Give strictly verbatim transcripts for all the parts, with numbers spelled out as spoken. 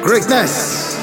Greatness.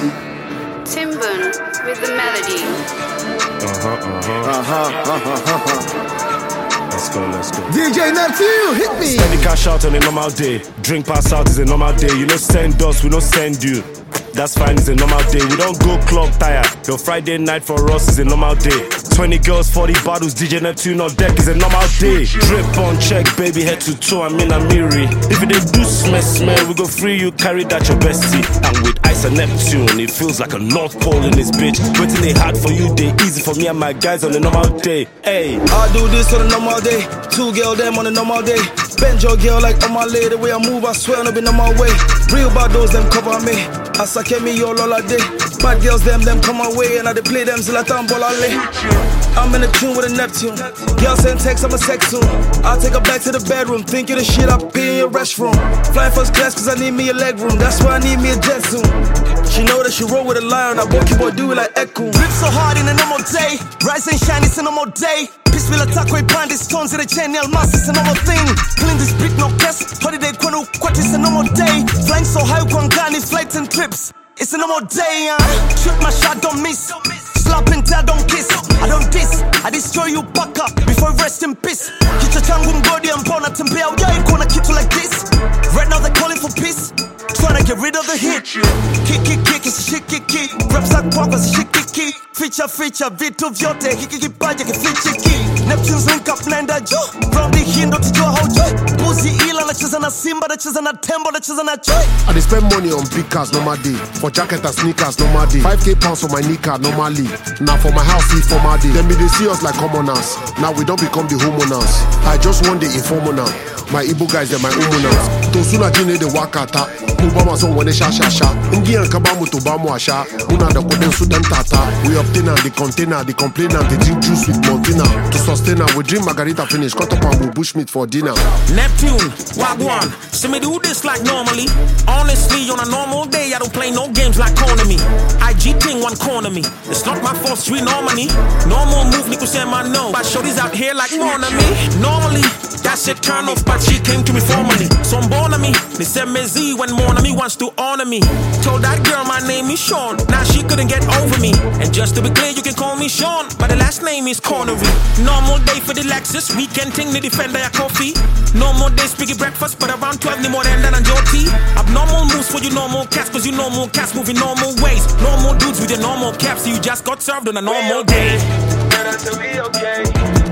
Timbun with the melody. Uh-huh, uh-huh. Uh-huh, uh-huh, uh-huh. Let's go, let's go. D J Neptune, hit me. Spend the cash out on a normal day. Drink pass out is a normal day. You don't send us, we don't send you. That's fine, it's a normal day. We don't go club tired. Your Friday night for us is a normal day. twenty girls, forty bottles, D J Neptune on deck is a normal day. Drip on check, baby, head to toe, I'm in a mirror. If you did do smell, smell, we go free you, carry that your bestie. And with Ice and Neptune, it feels like a North Pole in this bitch. Waiting they hard for you, they easy for me and my guys on a normal day. Hey, I do this on a normal day. Two girl them on a normal day. Bend your girl like on my lady. The way I move, I swear I'll be on my way. Real bad those them cover me. I suck at me all all day. Bad girls them them come my way and I they play them till I tumble all day. I'm in a tune with a Neptune. Girl send text, I'm a sex soon. I'll take her back to the bedroom. Think of the shit I pee in your restroom. Flying first class cause I need me a leg room. That's why I need me a jet soon. She know that she roll with a lion. I boy boy do it like Echo. Drip so hard in a normal day. Rise and shine, it's a normal day. Peace will attack with bandits, stones in the chain, nail mass, it's a normal thing. Clean this brick, no guess. Holiday, kwanu, kwat, it's a normal day. Flying so high, kwangani, flights and trips. It's a normal day, uh. Shoot my shot, don't miss. Slap and tell, don't kiss. I don't diss, I destroy you, back up before rest in peace. Hit your tongue, body and bone at tempe. Yeah, you gonna keep you like this. Right now they're calling for peace. Trying to get rid of the hit. Kick, kick, kick, it's a shit, kick, kick. Raps like pop, it's a shit, kick, kick. Feature, feature, vitu vyote. Kick, kick, paja, kick, feature, kick. Neptune's link up, blender, jo. Round the hindo to jo, how jo. Pussy ila, nacheza na Simba, nacheza na Tembo, nacheza na Joy. I dey spend money on big cars, normal day. For jacket and sneakers, normal day. five K pounds for my kneecap, normally. Now for my house, eat for my day. Then be they see us like commoners. Now we don't become the homeowners. I just want the informer now. My Igbo guys, they're my homeowners. Tosuna jine de wakata. Mubama son wane sha sha sha. Ungi an kabamu to bamu asha. Una da koden sudan tata. We obtain the container, the complainer, the drink juice with Montina. To sustain her, we drink margarita finish. Cut up and we bushmeat for dinner. Neptune, Wagwan. See me do this like normally. Honestly, on a normal day, I don't play no games like Konami. I G ting one corner me. It's not my fault, street normally. Normal move, Nico say my no. But shorties out here like more than me. Normally, that shit turn off, but she came to me formally. So I'm born on me. They said me Z when more than me wants to honor me. Told that girl my name is Sean. Now she couldn't get over me. And just to be clear, you can call me Sean, but the last name is Connery. Normal day for the Lexus. Weekend thing, the defender ya coffee. Normal day, speaking breakfast, but around twelve ni more than that and Joti. Abnormal moves for you normal cats, cause you normal cats moving normal ways. Normal dudes with your normal caps, so you just got served on a normal day. Better to be okay.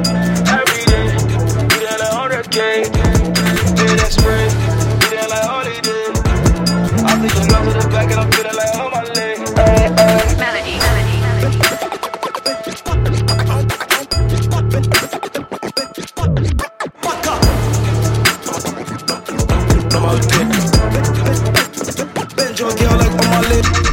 Every day, we done like one hundred K. Feel that spray, we done like holiday. I think you love to the back and I'm feeling like on my leg. Melody, melody, Bend your girl like on my lip.